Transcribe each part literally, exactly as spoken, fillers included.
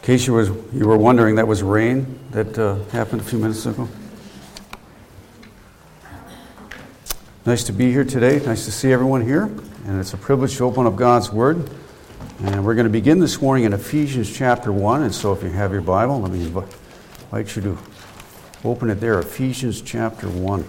case you, was, you were wondering, that was rain that uh, happened a few minutes ago. Nice to be here today. Nice to see everyone here. And it's a privilege to open up God's Word. And we're going to begin this morning in Ephesians chapter one. And so if you have your Bible, let me invite you to open it there. Ephesians chapter one.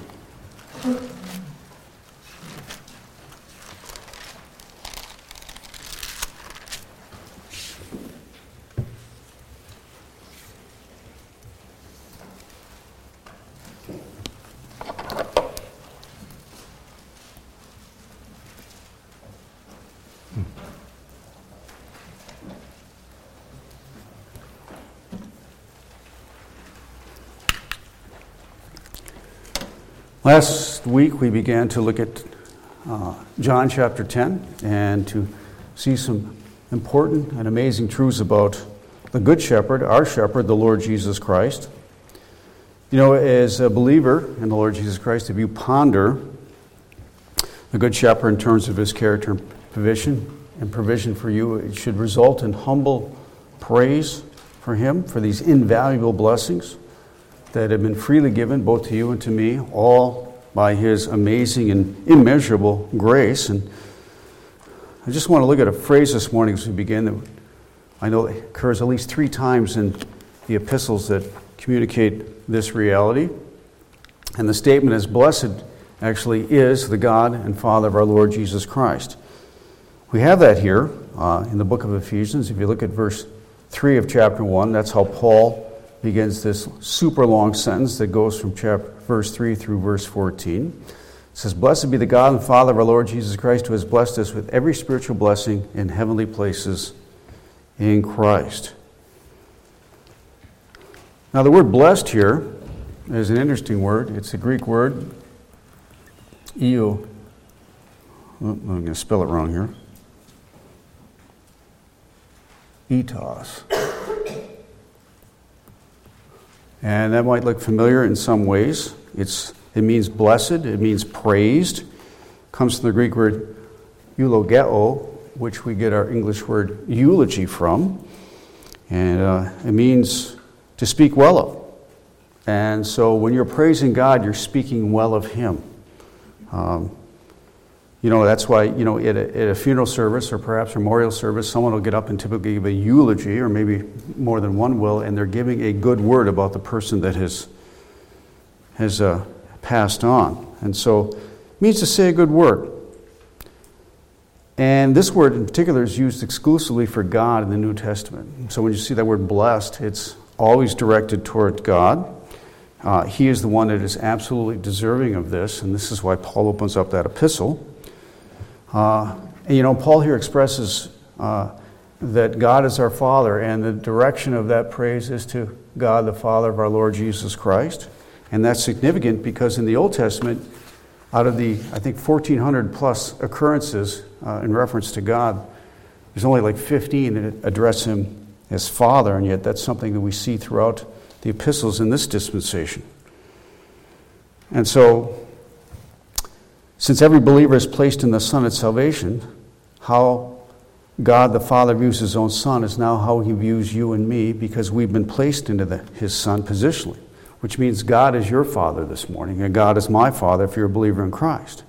Last week we began to look at uh, John chapter ten and to see some important and amazing truths about the Good Shepherd, our Shepherd, the Lord Jesus Christ. You know, as a believer in the Lord Jesus Christ, if you ponder the Good Shepherd in terms of his character and provision and provision for you, it should result in humble praise for him, for these invaluable blessings that have been freely given both to you and to me, all by his amazing and immeasurable grace. And I just want to look at a phrase this morning as we begin that I know occurs at least three times in the epistles that communicate this reality. And the statement is, blessed actually is the God and Father of our Lord Jesus Christ. We have that here uh, in the book of Ephesians. If you look at verse three of chapter one, that's how Paul begins this super long sentence that goes from chapter, verse three through verse fourteen. It says, blessed be the God and Father of our Lord Jesus Christ, who has blessed us with every spiritual blessing in heavenly places in Christ. Now the word blessed here is an interesting word. It's a Greek word, eo. Oh, I'm going to spell it wrong here. Etos. And that might look familiar in some ways. It's it means blessed, it means praised. It comes from the Greek word eulogeo, which we get our English word eulogy from. And uh, it means to speak well of. And so when you're praising God, you're speaking well of him. Um, you know, that's why, you know, at a, at a funeral service or perhaps a memorial service, someone will get up and typically give a eulogy, or maybe more than one will, and they're giving a good word about the person that has has uh, passed on. And so it means to say a good word. And this word in particular is used exclusively for God in the New Testament. So when you see that word blessed, it's always directed toward God. Uh, he is the one that is absolutely deserving of this, and this is why Paul opens up that epistle. Uh, and you know, Paul here expresses uh, that God is our Father, and the direction of that praise is to God, the Father of our Lord Jesus Christ. And that's significant because in the Old Testament, out of the, I think, fourteen hundred plus occurrences uh, in reference to God, there's only like fifteen that address him as Father, and yet that's something that we see throughout the epistles in this dispensation. And so, since every believer is placed in the Son at salvation, how God the Father views his own Son is now how he views you and me, because we've been placed into the, his Son positionally, which means God is your Father this morning, and God is my Father if you're a believer in Christ.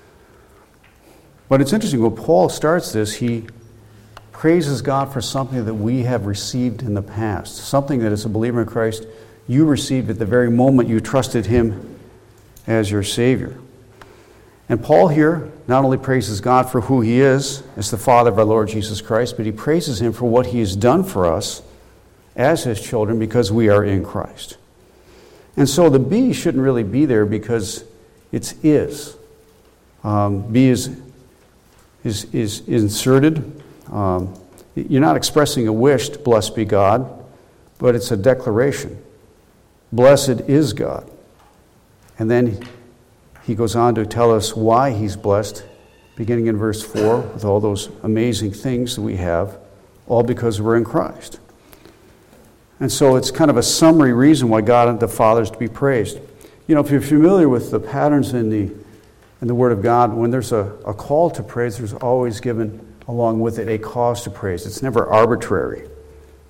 But it's interesting, when Paul starts this, he praises God for something that we have received in the past, something that as a believer in Christ, you received at the very moment you trusted him as your Savior. And Paul here not only praises God for who he is as the Father of our Lord Jesus Christ, but he praises him for what he has done for us as his children because we are in Christ. And so the be shouldn't really be there because it's is. Um, be is, is, is inserted. Um, you're not expressing a wish, blessed be God, but it's a declaration. Blessed is God. And then he goes on to tell us why he's blessed, beginning in verse four, with all those amazing things that we have, all because we're in Christ. And so it's kind of a summary reason why God the Father is to be praised. You know, if you're familiar with the patterns in the in the Word of God, when there's a, a call to praise, there's always given along with it a cause to praise. It's never arbitrary.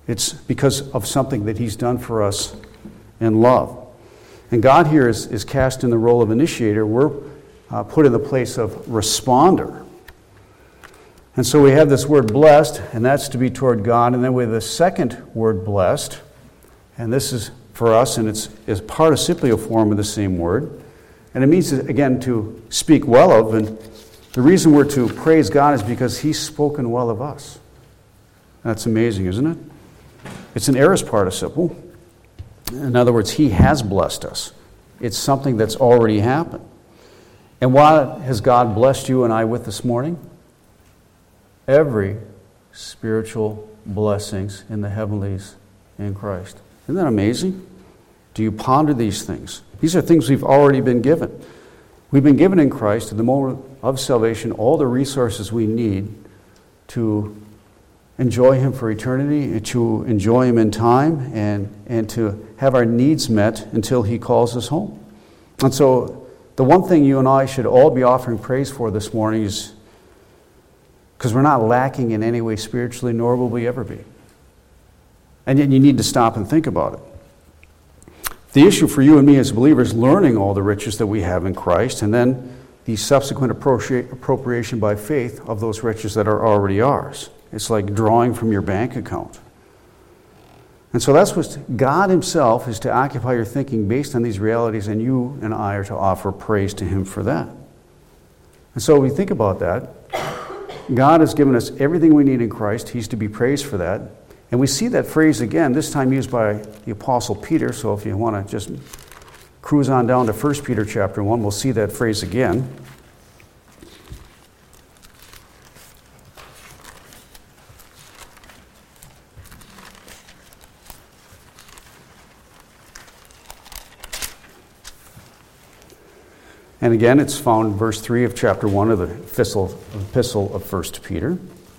It's because of something that he's done for us in love. And God here is, is cast in the role of initiator. We're uh, put in the place of responder. And so we have this word blessed, and that's to be toward God. And then we have the second word blessed, and this is for us, and it's, it's participial form of the same word. And it means, again, to speak well of. And the reason we're to praise God is because he's spoken well of us. That's amazing, isn't it? It's an aorist participle. In other words, he has blessed us. It's something that's already happened. And what has God blessed you and I with this morning? Every spiritual blessings in the heavenlies in Christ. Isn't that amazing? Do you ponder these things? These are things we've already been given. We've been given in Christ, at the moment of salvation, all the resources we need to enjoy him for eternity, to enjoy him in time, and, and to have our needs met until he calls us home. And so the one thing you and I should all be offering praise for this morning is because we're not lacking in any way spiritually, nor will we ever be. And yet you need to stop and think about it. The issue for you and me as believers, learning all the riches that we have in Christ, and then the subsequent appropriation by faith of those riches that are already ours. It's like drawing from your bank account. And so that's what God himself is to occupy your thinking based on these realities, and you and I are to offer praise to him for that. And so we think about that. God has given us everything we need in Christ. He's to be praised for that. And we see that phrase again, this time used by the Apostle Peter. So if you want to just cruise on down to First Peter chapter one, we'll see that phrase again. And again, it's found in verse three of chapter one of the epistle, epistle of First Peter.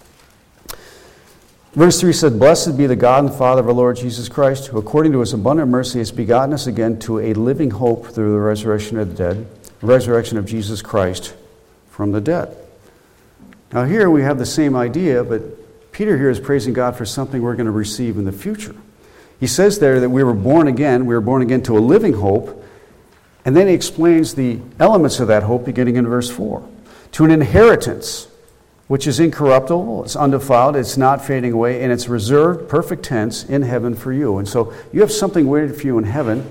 Verse three said, "Blessed be the God and Father of our Lord Jesus Christ, who according to his abundant mercy has begotten us again to a living hope through the resurrection of the dead, the resurrection of Jesus Christ from the dead." Now here we have the same idea, but Peter here is praising God for something we're going to receive in the future. He says there that we were born again, we were born again to a living hope, and then he explains the elements of that hope beginning in verse four. To an inheritance, which is incorruptible, it's undefiled, it's not fading away, and it's reserved, perfect tense, in heaven for you. And so you have something waiting for you in heaven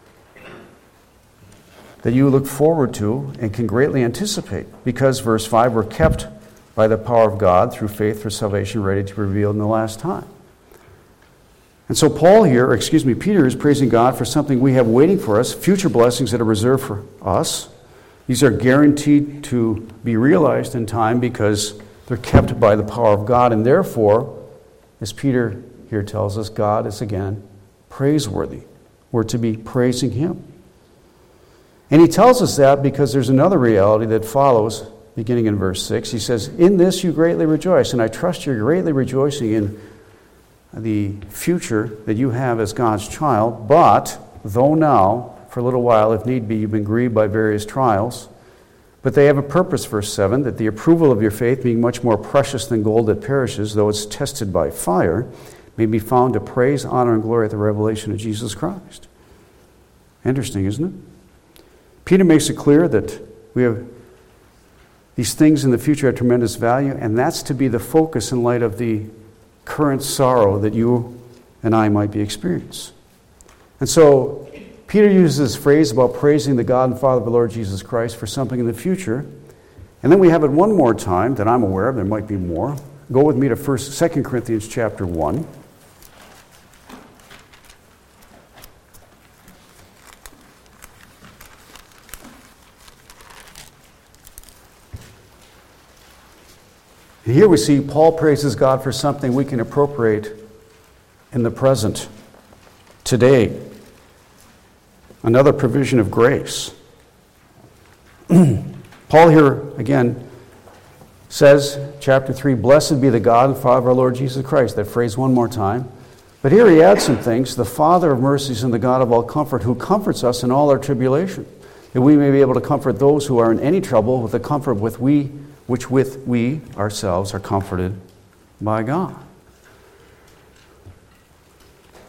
that you look forward to and can greatly anticipate. Because, verse five, we're kept by the power of God through faith for salvation ready to be revealed in the last time. And so Paul here, or excuse me, Peter is praising God for something we have waiting for us, future blessings that are reserved for us. These are guaranteed to be realized in time because they're kept by the power of God. And therefore, as Peter here tells us, God is again praiseworthy. We're to be praising him. And he tells us that because there's another reality that follows, beginning in verse six. He says, "In this you greatly rejoice," and I trust you're greatly rejoicing in the future that you have as God's child. "But, though now, for a little while, if need be, you've been grieved by various trials, but they have a purpose," verse seven, "that the approval of your faith, being much more precious than gold that perishes, though it's tested by fire, may be found to praise, honor, and glory at the revelation of Jesus Christ." Interesting, isn't it? Peter makes it clear that we have these things in the future have tremendous value, and that's to be the focus in light of the current sorrow that you and I might be experiencing. And so Peter uses this phrase about praising the God and Father of the Lord Jesus Christ for something in the future. And then we have it one more time that I'm aware of. There might be more. Go with me to First, Second Corinthians chapter one. And here we see Paul praises God for something we can appropriate in the present, today. Another provision of grace. Paul here, again, says, chapter three, "Blessed be the God and Father of our Lord Jesus Christ." That phrase one more time. But here he adds some things. "The Father of mercies and the God of all comfort, who comforts us in all our tribulation, that we may be able to comfort those who are in any trouble with the comfort with we which with we ourselves are comforted by God."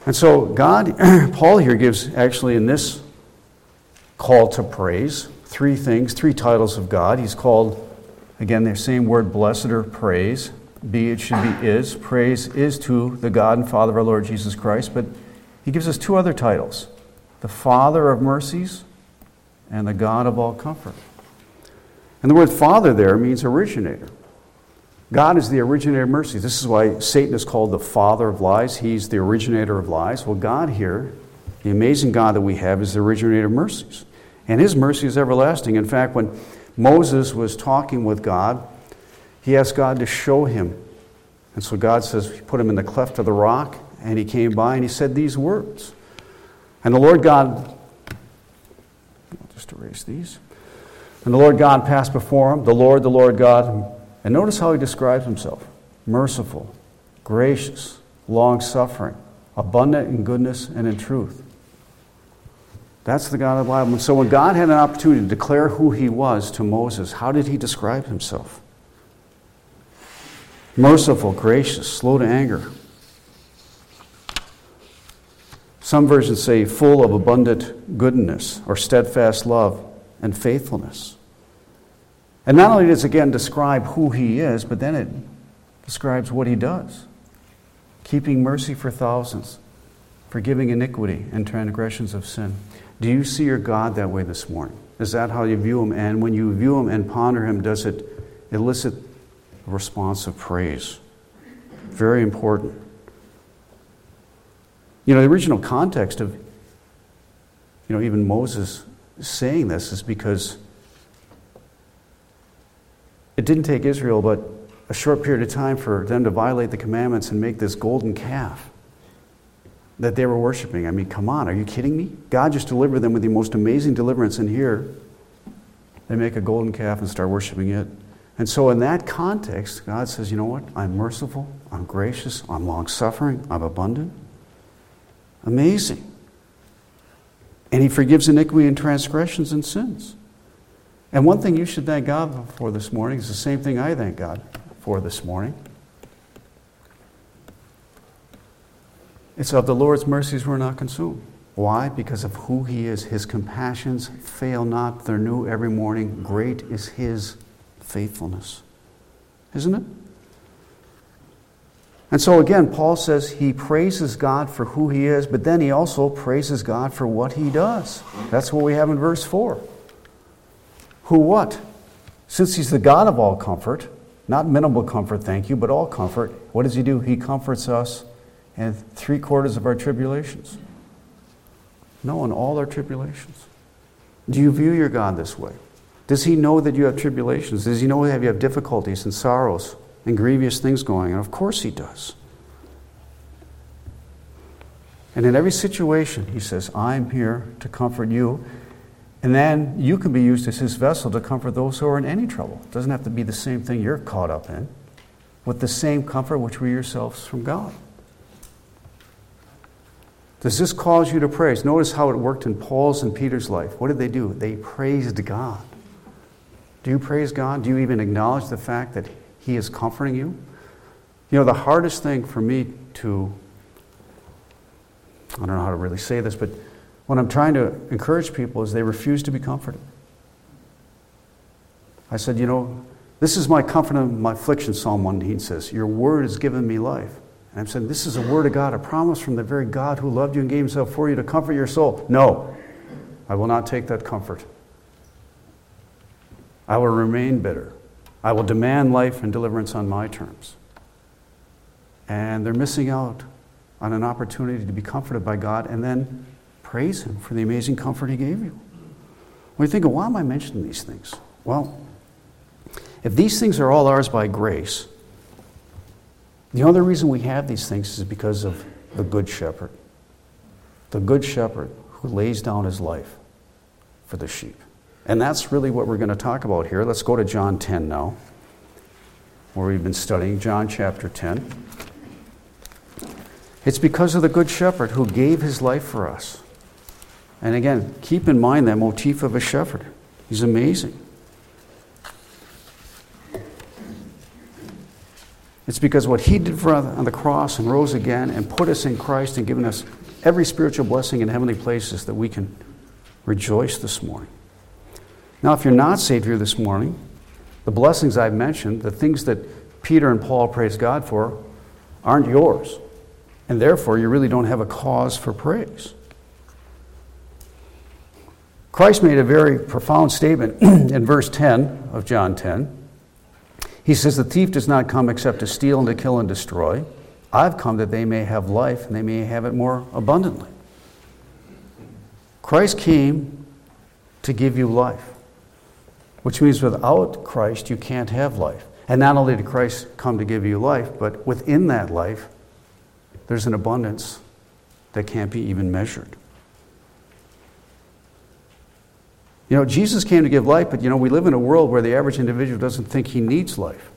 And so God, Paul here gives actually in this call to praise, three things, three titles of God. He's called, again, the same word, blessed or praise. Be, it should be is. Praise is to the God and Father of our Lord Jesus Christ. But he gives us two other titles. The Father of mercies and the God of all comfort. And the word Father there means originator. God is the originator of mercy. This is why Satan is called the father of lies. He's the originator of lies. Well, God here, the amazing God that we have, is the originator of mercies. And his mercy is everlasting. In fact, when Moses was talking with God, he asked God to show him. And so God says, he put him in the cleft of the rock, and he came by and he said these words. And the Lord God, I'll just erase these. And the Lord God passed before him, the Lord, the Lord God. And notice how he describes himself. Merciful, gracious, long-suffering, abundant in goodness and in truth. That's the God of the Bible. And so when God had an opportunity to declare who he was to Moses, how did he describe himself? Merciful, gracious, slow to anger. Some versions say full of abundant goodness or steadfast love and faithfulness. And not only does it again describe who he is, but then it describes what he does. Keeping mercy for thousands, forgiving iniquity and transgressions of sin. Do you see your God that way this morning? Is that how you view him? And when you view him and ponder him, does it elicit a response of praise? Very important. You know, the original context of, you know, even Moses saying this is because it didn't take Israel but a short period of time for them to violate the commandments and make this golden calf that they were worshiping. I mean, come on, are you kidding me? God just delivered them with the most amazing deliverance, and here they make a golden calf and start worshiping it. And so in that context, God says, you know what? I'm merciful, I'm gracious, I'm long-suffering, I'm abundant. Amazing. And he forgives iniquity and transgressions and sins. And one thing you should thank God for this morning is the same thing I thank God for this morning. It's of the Lord's mercies we're not consumed. Why? Because of who he is. His compassions fail not. They're new every morning. Great is his faithfulness. Isn't it? And so again, Paul says he praises God for who he is, but then he also praises God for what he does. That's what we have in verse four. Who what? Since he's the God of all comfort, not minimal comfort, thank you, but all comfort, what does he do? He comforts us in three quarters of our tribulations. No, in all our tribulations. Do you view your God this way? Does he know that you have tribulations? Does he know that you have difficulties and sorrows and grievous things going? And of course he does. And in every situation, he says, I'm here to comfort you. And then you can be used as his vessel to comfort those who are in any trouble. It doesn't have to be the same thing you're caught up in, with the same comfort which we yourselves from God. Does this cause you to praise? Notice how it worked in Paul's and Peter's life. What did they do? They praised God. Do you praise God? Do you even acknowledge the fact that he is comforting you? You know, the hardest thing for me to, I don't know how to really say this, but when I'm trying to encourage people is they refuse to be comforted. I said, you know, this is my comfort in my affliction, Psalm one nineteen says, your word has given me life. And I'm saying, this is a word of God, a promise from the very God who loved you and gave himself for you to comfort your soul. No, I will not take that comfort. I will remain bitter. I will demand life and deliverance on my terms. And they're missing out on an opportunity to be comforted by God and then praise him for the amazing comfort he gave you. When you think, why am I mentioning these things? Well, if these things are all ours by grace, the other reason we have these things is because of the Good Shepherd. The Good Shepherd who lays down his life for the sheep. And that's really what we're going to talk about here. Let's go to John ten now, where we've been studying John chapter ten. It's because of the Good Shepherd who gave his life for us. And again, keep in mind that motif of a shepherd. He's amazing. It's because what he did for us on the cross and rose again and put us in Christ and given us every spiritual blessing in heavenly places that we can rejoice this morning. Now, if you're not saved here this morning, the blessings I've mentioned, the things that Peter and Paul praise God for, aren't yours. And therefore, you really don't have a cause for praise. Christ made a very profound statement in verse ten of John ten. He says, the thief does not come except to steal and to kill and destroy. I've come that they may have life and they may have it more abundantly. Christ came to give you life, which means without Christ you can't have life. And not only did Christ come to give you life, but within that life there's an abundance that can't be even measured. You know, Jesus came to give life, but you know, we live in a world where the average individual doesn't think he needs life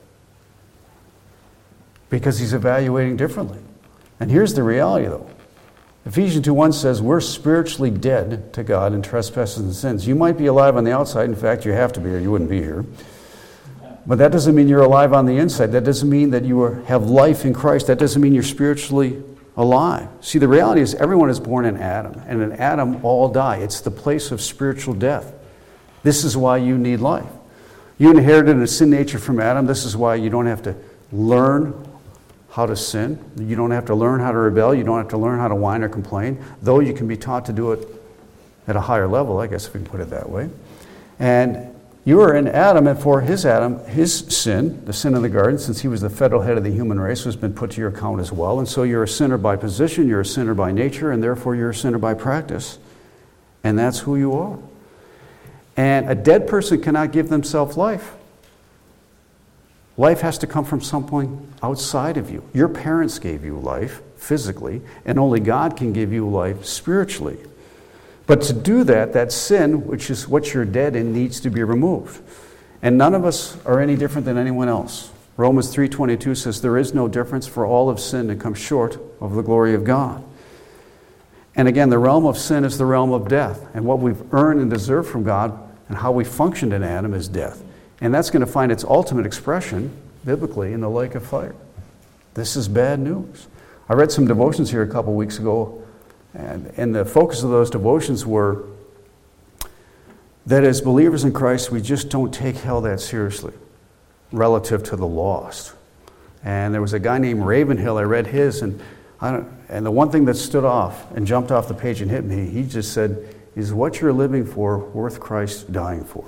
because he's evaluating differently. And here's the reality, though. Ephesians two one says we're spiritually dead to God in trespasses and sins. You might be alive on the outside. In fact, you have to be or you wouldn't be here. But that doesn't mean you're alive on the inside. That doesn't mean that you are, have life in Christ. That doesn't mean you're spiritually alive. See, the reality is everyone is born in Adam, and in Adam all die. It's the place of spiritual death. This is why you need life. You inherited a sin nature from Adam. This is why you don't have to learn how to sin. You don't have to learn how to rebel. You don't have to learn how to whine or complain, though you can be taught to do it at a higher level, I guess if we can put it that way. And you are in Adam, and for his Adam, his sin, the sin of the garden, since he was the federal head of the human race, has been put to your account as well. And so you're a sinner by position, you're a sinner by nature, and therefore you're a sinner by practice. And that's who you are. And a dead person cannot give themselves life. Life has to come from something outside of you. Your parents gave you life physically, and only God can give you life spiritually. But to do that, that sin, which is what you're dead in, needs to be removed. And none of us are any different than anyone else. Romans three twenty-two says, there is no difference, for all have sinned and come short of the glory of God. And again, the realm of sin is the realm of death. And what we've earned and deserved from God and how we functioned in Adam is death. And that's going to find its ultimate expression, biblically, in the lake of fire. This is bad news. I read some devotions here a couple weeks ago, and, and the focus of those devotions were that as believers in Christ, we just don't take hell that seriously relative to the lost. And there was a guy named Ravenhill, I read his, and I don't, and the one thing that stood off and jumped off the page and hit me, he just said, is what you're living for worth Christ dying for?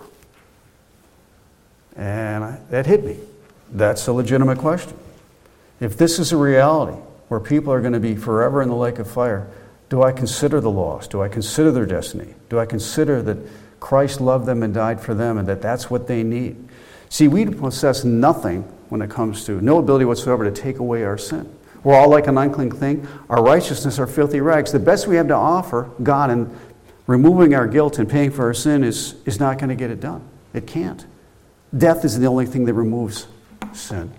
And I, that hit me. That's a legitimate question. If this is a reality where people are going to be forever in the lake of fire, do I consider the lost? Do I consider their destiny? Do I consider that Christ loved them and died for them and that that's what they need? See, we possess nothing when it comes to, no ability whatsoever to take away our sin. We're all like an unclean thing. Our righteousness are filthy rags. The best we have to offer God in removing our guilt and paying for our sin is, is not going to get it done. It can't. Death is the only thing that removes sin.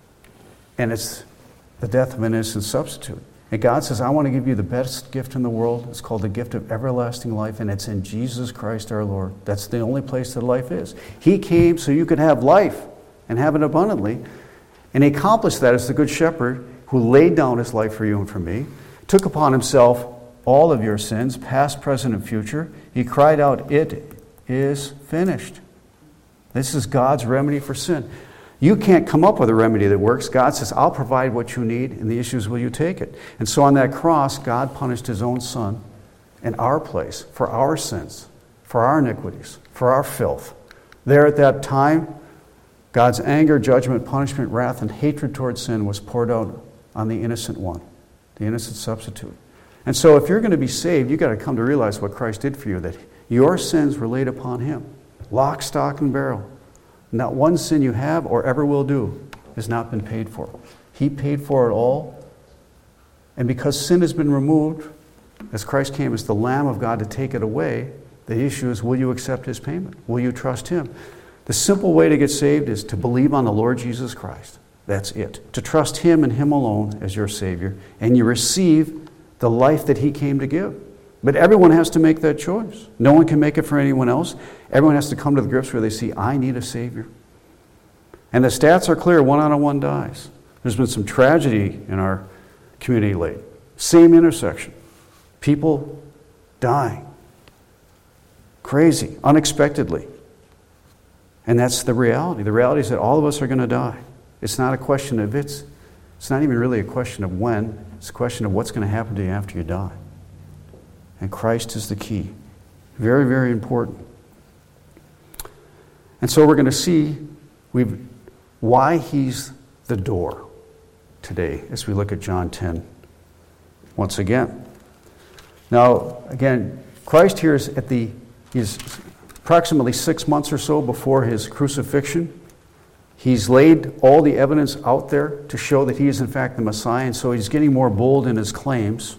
And it's the death of an innocent substitute. And God says, I want to give you the best gift in the world. It's called the gift of everlasting life, and it's in Jesus Christ our Lord. That's the only place that life is. He came so you could have life and have it abundantly. And he accomplished that as the good shepherd who laid down his life for you and for me, took upon himself all of your sins, past, present, and future. He cried out, it is finished. This is God's remedy for sin. You can't come up with a remedy that works. God says, I'll provide what you need, and the issue is, will you take it? And so on that cross, God punished his own son in our place for our sins, for our iniquities, for our filth. There at that time, God's anger, judgment, punishment, wrath, and hatred towards sin was poured out on the innocent one, the innocent substitute. And so if you're going to be saved, you've got to come to realize what Christ did for you, that your sins were laid upon him. Lock, stock, and barrel. Not one sin you have or ever will do has not been paid for. He paid for it all. And because sin has been removed, as Christ came as the Lamb of God to take it away, the issue is, will you accept his payment? Will you trust him? The simple way to get saved is to believe on the Lord Jesus Christ. That's it. To trust him and him alone as your Savior. And you receive the life that he came to give. But everyone has to make that choice. No one can make it for anyone else. Everyone has to come to the grips where they see, I need a Savior. And the stats are clear. One out of one dies. There's been some tragedy in our community lately. Same intersection. People dying. Crazy, unexpectedly. And that's the reality. The reality is that all of us are going to die. It's not a question of it's, it's not even really a question of when. It's a question of what's going to happen to you after you die. And Christ is the key. Very, very important. And so we're going to see we've, why he's the door today as we look at John ten once again. Now, again, Christ here is at the, he's approximately six months or so before his crucifixion. He's laid all the evidence out there to show that he is in fact the Messiah, and so he's getting more bold in his claims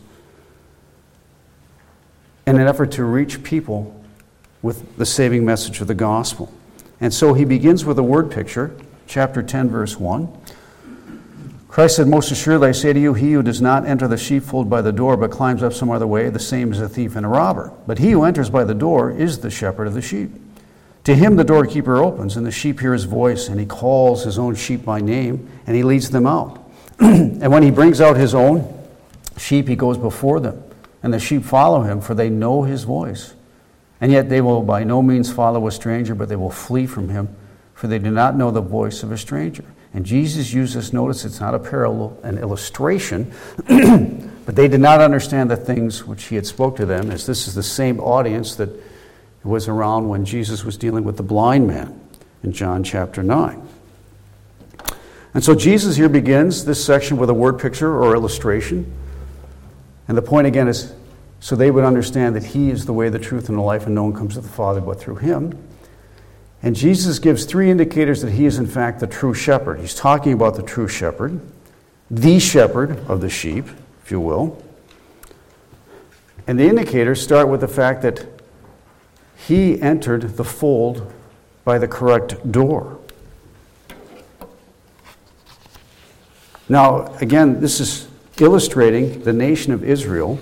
in an effort to reach people with the saving message of the gospel. And so he begins with a word picture, chapter ten, verse one. Christ said, "Most assuredly I say to you, he who does not enter the sheepfold by the door, but climbs up some other way, the same is a thief and a robber. But he who enters by the door is the shepherd of the sheep. To him the doorkeeper opens, and the sheep hear his voice, and he calls his own sheep by name, and he leads them out. And when he brings out his own sheep, he goes before them, and the sheep follow him, for they know his voice. And yet they will by no means follow a stranger, but they will flee from him, for they do not know the voice of a stranger." And Jesus used this, notice it's not a parallel, an illustration, but they did not understand the things which he had spoke to them, as this is the same audience that was around when Jesus was dealing with the blind man in John chapter nine. And so Jesus here begins this section with a word picture or illustration. And the point again is so they would understand that he is the way, the truth, and the life, and no one comes to the Father but through him. And Jesus gives three indicators that he is in fact the true shepherd. He's talking about the true shepherd, the shepherd of the sheep, if you will. And the indicators start with the fact that he entered the fold by the correct door. Now, again, this is illustrating the nation of Israel.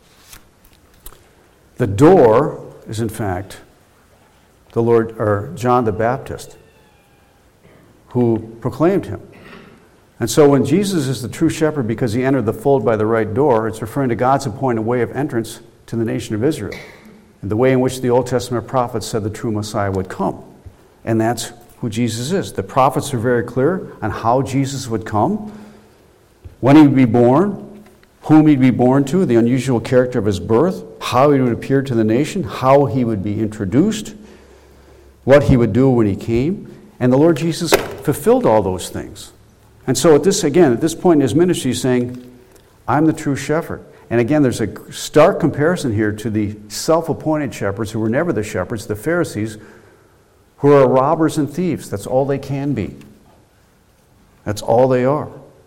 The door is in fact the Lord, or John the Baptist, who proclaimed him. And so when Jesus is the true shepherd because he entered the fold by the right door, it's referring to God's appointed way of entrance to the nation of Israel, and the way in which the Old Testament prophets said the true Messiah would come. And that's who Jesus is. The prophets are very clear on how Jesus would come, when he would be born, whom he'd be born to, the unusual character of his birth, how he would appear to the nation, how he would be introduced, what he would do when he came. And the Lord Jesus fulfilled all those things. And so at this, again, at this point in his ministry, he's saying, I'm the true shepherd. And again, there's a stark comparison here to the self-appointed shepherds who were never the shepherds, the Pharisees, who are robbers and thieves. That's all they can be. That's all they are.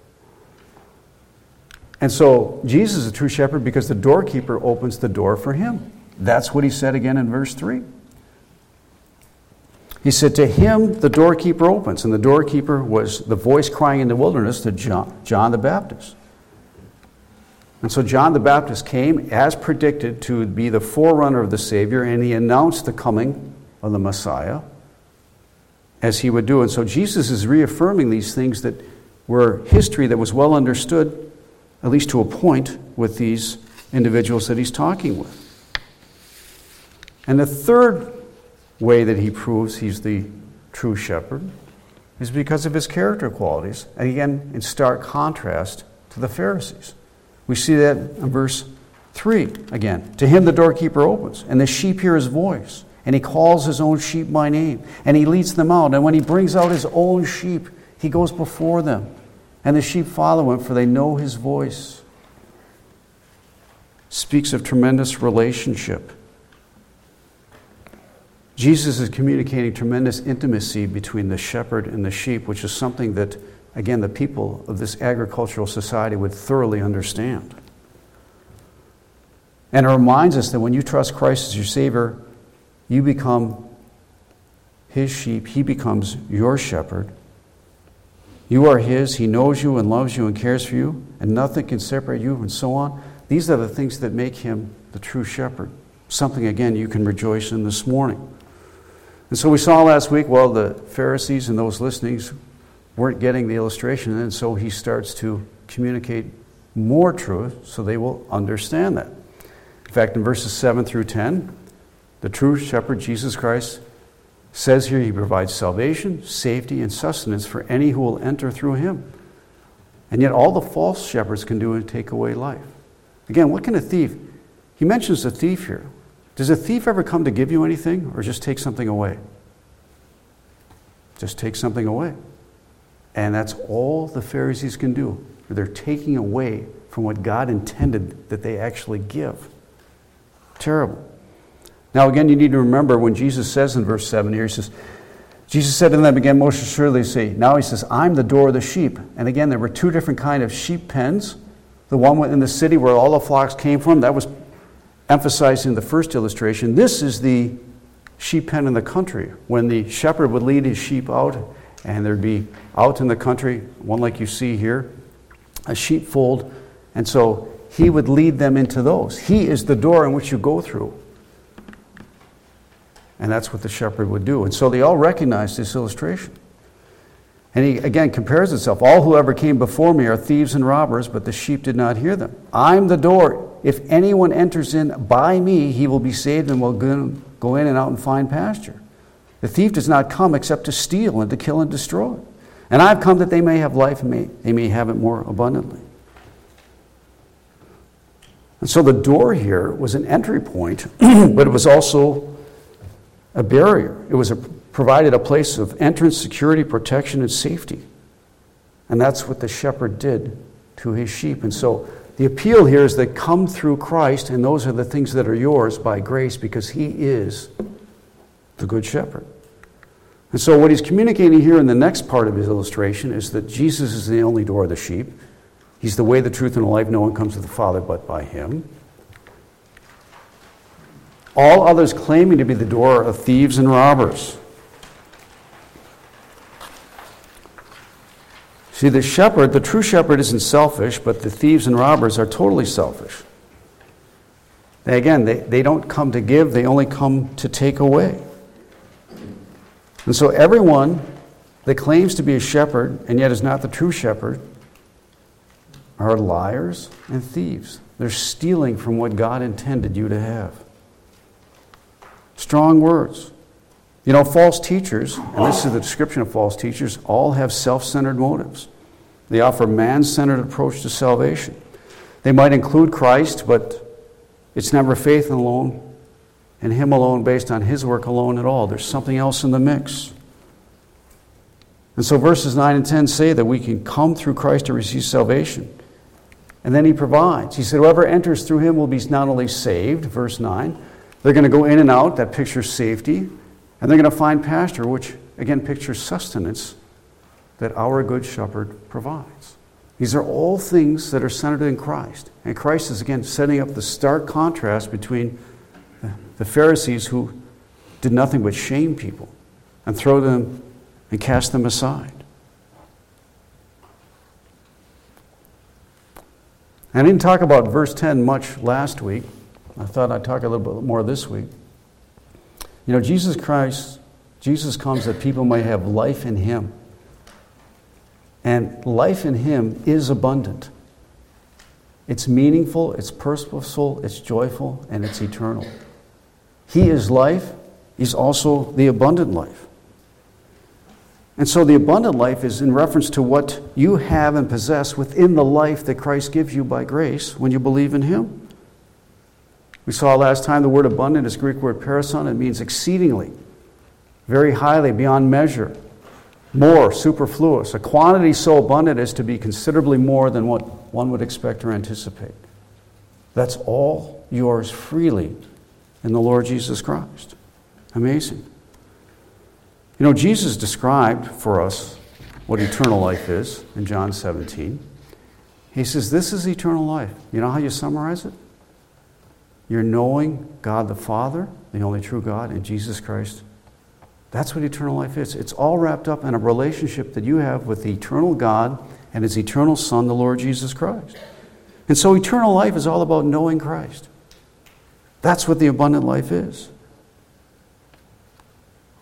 And so Jesus is a true shepherd because the doorkeeper opens the door for him. That's what he said again in verse three. He said, to him the doorkeeper opens. And the doorkeeper was the voice crying in the wilderness to John, John the Baptist. And so John the Baptist came, as predicted, to be the forerunner of the Savior, and he announced the coming of the Messiah, as he would do. And so Jesus is reaffirming these things that were history that was well understood, at least to a point, with these individuals that he's talking with. And the third way that he proves he's the true shepherd is because of his character qualities, and again, in stark contrast to the Pharisees. We see that in verse three again. To him the doorkeeper opens, and the sheep hear his voice, and he calls his own sheep by name, and he leads them out. And when he brings out his own sheep, he goes before them, and the sheep follow him, for they know his voice. Speaks of tremendous relationship. Jesus is communicating tremendous intimacy between the shepherd and the sheep, which is something that, again, the people of this agricultural society would thoroughly understand. And it reminds us that when you trust Christ as your Savior, you become his sheep. He becomes your shepherd. You are his. He knows you and loves you and cares for you, and nothing can separate you, and so on. These are the things that make him the true shepherd. Something, again, you can rejoice in this morning. And so we saw last week, well, the Pharisees and those listening weren't getting the illustration, and so he starts to communicate more truth so they will understand that. In fact, in verses seven through ten, the true shepherd, Jesus Christ, says here he provides salvation, safety, and sustenance for any who will enter through him. And yet all the false shepherds can do is take away life. Again, what can a thief? He mentions the thief here. Does a thief ever come to give you anything or just take something away? Just take something away. And that's all the Pharisees can do. They're taking away from what God intended that they actually give. Terrible. Now again, you need to remember when Jesus says in verse seven here, he says, Jesus said to them again, most assuredly say, now he says, I'm the door of the sheep. And again, there were two different kind of sheep pens. The one in the city where all the flocks came from, that was emphasized in the first illustration. This is the sheep pen in the country, when the shepherd would lead his sheep out, and there'd be out in the country, one like you see here, a sheepfold, and so he would lead them into those. He is the door in which you go through. And that's what the shepherd would do. And so they all recognized this illustration. And he again compares himself. All who ever came before me are thieves and robbers, but the sheep did not hear them. I'm the door. If anyone enters in by me, he will be saved and will go in and out and find pasture. The thief does not come except to steal and to kill and destroy. And I've come that they may have life and may, they may have it more abundantly. And so the door here was an entry point, but it was also a barrier. It was a, provided a place of entrance, security, protection, and safety. And that's what the shepherd did to his sheep. And so the appeal here is that come through Christ, and those are the things that are yours by grace because he is the good shepherd. And so what he's communicating here in the next part of his illustration is that Jesus is the only door of the sheep. He's the way, the truth, and the life. No one comes to the Father but by him. All others claiming to be the door are thieves and robbers. See, the shepherd, the true shepherd isn't selfish, but the thieves and robbers are totally selfish. They, again, they, they don't come to give, they only come to take away. And so everyone that claims to be a shepherd and yet is not the true shepherd are liars and thieves. They're stealing from what God intended you to have. Strong words. You know, false teachers, and this is the description of false teachers, all have self-centered motives. They offer a man-centered approach to salvation. They might include Christ, but it's never faith alone and him alone based on his work alone at all. There's something else in the mix. And so verses nine and ten say that we can come through Christ to receive salvation. And then he provides. He said, whoever enters through him will be not only saved, verse nine, they're going to go in and out, that pictures safety, and they're going to find pasture, which again pictures sustenance that our good shepherd provides. These are all things that are centered in Christ. And Christ is again setting up the stark contrast between the Pharisees who did nothing but shame people and throw them and cast them aside. I didn't talk about verse ten much last week. I thought I'd talk a little bit more this week. You know, Jesus Christ, Jesus comes that people may have life in him. And life in him is abundant. It's meaningful, it's purposeful, it's joyful, and it's eternal. He is life. He's also the abundant life. And so the abundant life is in reference to what you have and possess within the life that Christ gives you by grace when you believe in him. We saw last time the word abundant is Greek word parison. It means exceedingly, very highly, beyond measure, more, superfluous. A quantity so abundant as to be considerably more than what one would expect or anticipate. That's all yours freely in the Lord Jesus Christ. Amazing. You know, Jesus described for us what eternal life is in John seventeen. He says, this is eternal life. You know how you summarize it? You're knowing God the Father, the only true God, and Jesus Christ. That's what eternal life is. It's all wrapped up in a relationship that you have with the eternal God and his eternal Son, the Lord Jesus Christ. And so eternal life is all about knowing Christ. That's what the abundant life is.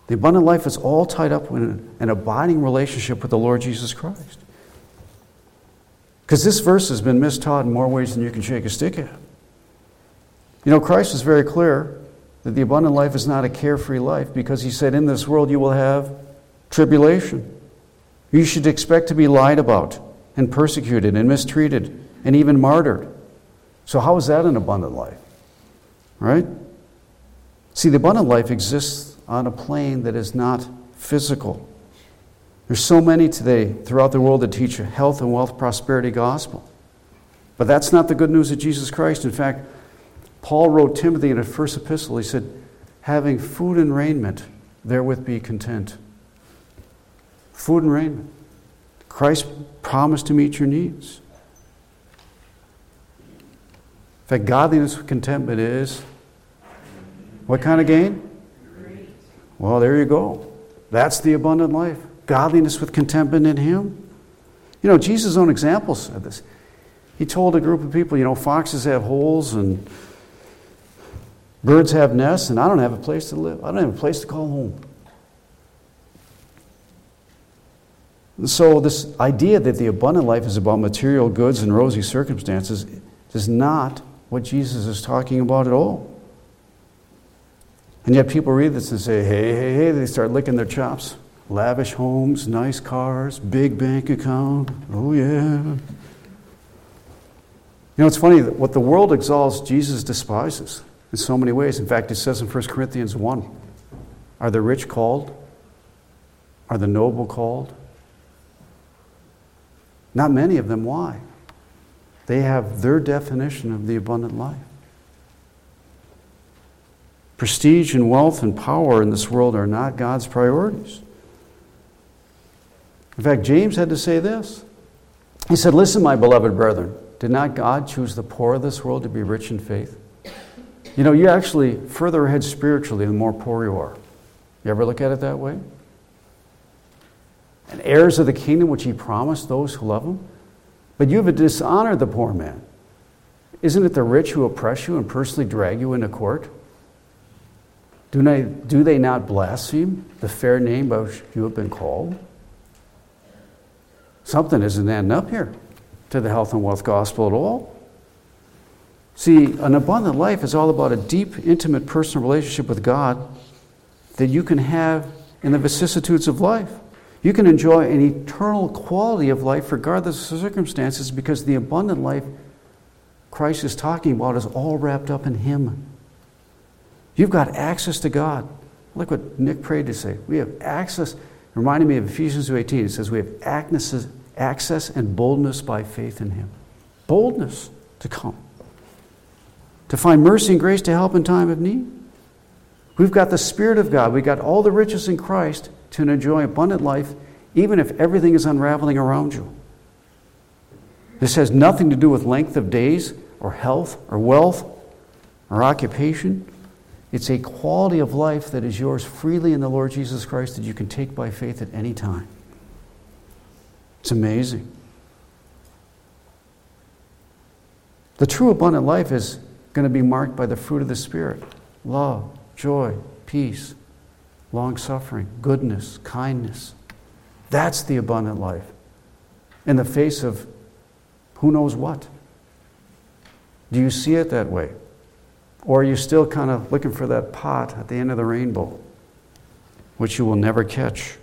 The abundant life is all tied up in an abiding relationship with the Lord Jesus Christ. Because this verse has been mistaught in more ways than you can shake a stick at. You know, Christ is very clear that the abundant life is not a carefree life, because he said, in this world you will have tribulation. You should expect to be lied about and persecuted and mistreated and even martyred. So how is that an abundant life? Right? See, the abundant life exists on a plane that is not physical. There's so many today throughout the world that teach a health and wealth prosperity gospel. But that's not the good news of Jesus Christ. In fact, Paul wrote Timothy in a first epistle, he said, having food and raiment, therewith be content. Food and raiment. Christ promised to meet your needs. In fact, godliness with contentment is what kind of gain? Well, there you go. That's the abundant life. Godliness with contentment in Him. You know, Jesus' own example said this. He told a group of people, you know, foxes have holes and birds have nests, and I don't have a place to live. I don't have a place to call home. And so this idea that the abundant life is about material goods and rosy circumstances is not what Jesus is talking about at all. And yet people read this and say, hey, hey, hey, they start licking their chops. Lavish homes, nice cars, big bank account. Oh, yeah. You know, it's funny that what the world exalts, Jesus despises in so many ways. In fact, it says in First Corinthians one, are the rich called? Are the noble called? Not many of them. Why? They have their definition of the abundant life. Prestige and wealth and power in this world are not God's priorities. In fact, James had to say this. He said, listen, my beloved brethren, did not God choose the poor of this world to be rich in faith? You know, you're actually further ahead spiritually the more poor you are. You ever look at it that way? And heirs of the kingdom which he promised those who love him? But you have dishonored the poor man. Isn't it the rich who oppress you and personally drag you into court? Do they, do they not blaspheme the fair name by which you have been called? Something isn't adding up here to the health and wealth gospel at all. See, an abundant life is all about a deep, intimate, personal relationship with God that you can have in the vicissitudes of life. You can enjoy an eternal quality of life regardless of circumstances, because the abundant life Christ is talking about is all wrapped up in Him. You've got access to God. Look what Nick prayed to say. We have access. Reminding me of Ephesians two eighteen. It says we have access, access and boldness by faith in Him. Boldness to come. To find mercy and grace to help in time of need. We've got the Spirit of God. We've got all the riches in Christ to enjoy abundant life, even if everything is unraveling around you. This has nothing to do with length of days or health or wealth or occupation. It's a quality of life that is yours freely in the Lord Jesus Christ that you can take by faith at any time. It's amazing. The true abundant life is going to be marked by the fruit of the Spirit. Love, joy, peace, long-suffering, goodness, kindness. That's the abundant life. In the face of who knows what. Do you see it that way? Or are you still kind of looking for that pot at the end of the rainbow, which you will never catch?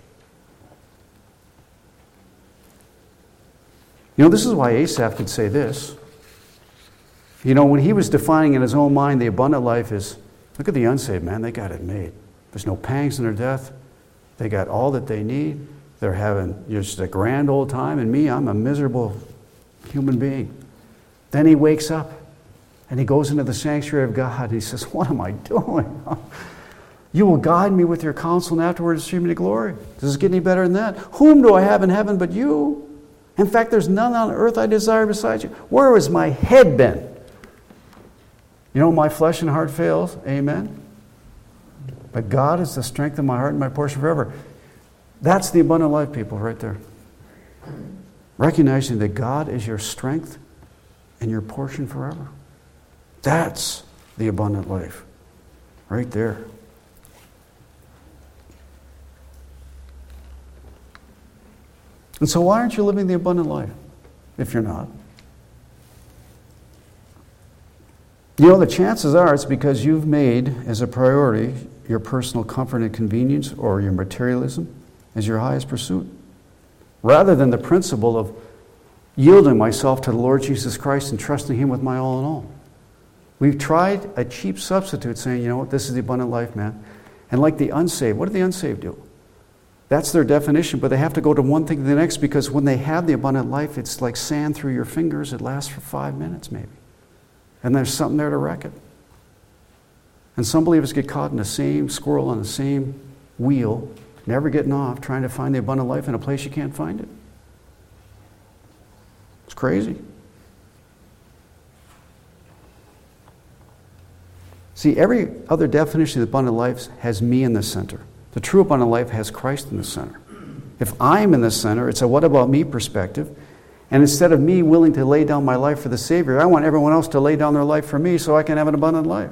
You know, this is why Asaph could say this. You know, when he was defining in his own mind the abundant life is, look at the unsaved, man, they got it made. There's no pangs in their death. They got all that they need. They're having just a grand old time. And me, I'm a miserable human being. Then he wakes up and he goes into the sanctuary of God and he says, what am I doing? You will guide me with your counsel and afterwards stream me to glory. Does it get any better than that? Whom do I have in heaven but you? In fact, there's none on earth I desire besides you. Where has my head been? You know, my flesh and heart fails. Amen. But God is the strength of my heart and my portion forever. That's the abundant life, people, right there. Recognizing that God is your strength and your portion forever. That's the abundant life. Right there. And so why aren't you living the abundant life if you're not? You know, the chances are it's because you've made as a priority your personal comfort and convenience or your materialism as your highest pursuit, rather than the principle of yielding myself to the Lord Jesus Christ and trusting Him with my all in all. We've tried a cheap substitute saying, you know what, this is the abundant life, man. And like the unsaved, what do the unsaved do? That's their definition, but they have to go to one thing to the next, because when they have the abundant life, it's like sand through your fingers. It lasts for five minutes maybe. And there's something there to wreck it. And some believers get caught in the same squirrel on the same wheel, never getting off, trying to find the abundant life in a place you can't find it. It's crazy. See, every other definition of abundant life has me in the center. The true abundant life has Christ in the center. If I'm in the center, it's a what about me perspective. And instead of me willing to lay down my life for the Savior, I want everyone else to lay down their life for me so I can have an abundant life.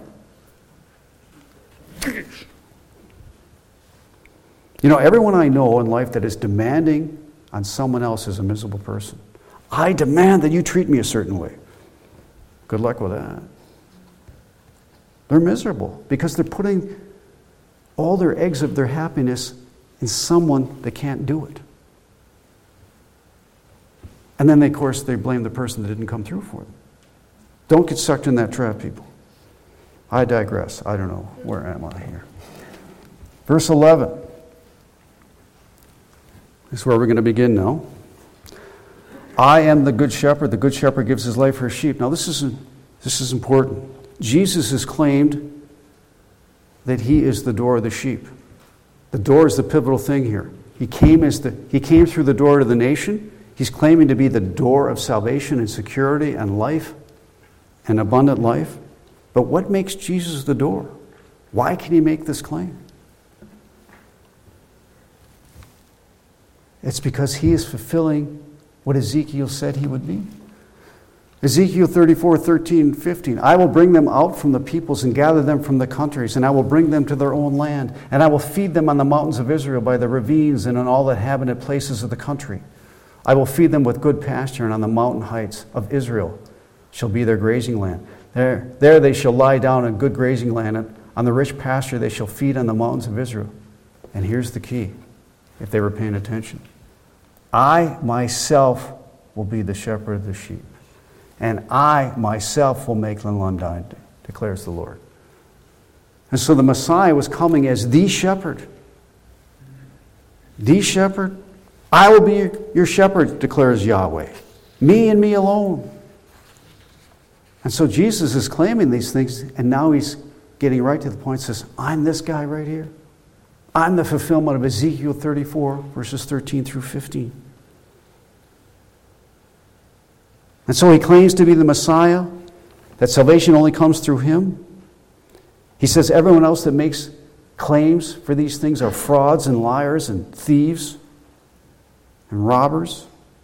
You know, everyone I know in life that is demanding on someone else is a miserable person. I demand that you treat me a certain way. Good luck with that. They're miserable because they're putting all their eggs of their happiness in someone that can't do it. And then, they, of course, they blame the person that didn't come through for them. Don't get sucked in that trap, people. I digress. I don't know. Where am I here? Verse eleven. This is where we're going to begin now. I am the good shepherd. The good shepherd gives his life for his sheep. Now, this is, this is important. Jesus has claimed that he is the door of the sheep. The door is the pivotal thing here. He came as the he came through the door to the nation. He's claiming to be the door of salvation and security and life and abundant life. But what makes Jesus the door? Why can he make this claim? It's because he is fulfilling what Ezekiel said he would be. Ezekiel thirty-four, thirteen, fifteen. I will bring them out from the peoples and gather them from the countries, and I will bring them to their own land, and I will feed them on the mountains of Israel, by the ravines, and in all the inhabited places of the country. I will feed them with good pasture, and on the mountain heights of Israel shall be their grazing land. There, there they shall lie down in good grazing land, and on the rich pasture they shall feed on the mountains of Israel. And here's the key, if they were paying attention. I myself will be the shepherd of the sheep, and I myself will make them undying, declares the Lord. And so the Messiah was coming as the shepherd. The shepherd. I will be your shepherd, declares Yahweh. Me and me alone. And so Jesus is claiming these things, and now he's getting right to the point, says, I'm this guy right here. I'm the fulfillment of Ezekiel thirty-four, verses thirteen through fifteen. And so he claims to be the Messiah, that salvation only comes through him. He says everyone else that makes claims for these things are frauds and liars and thieves and robbers.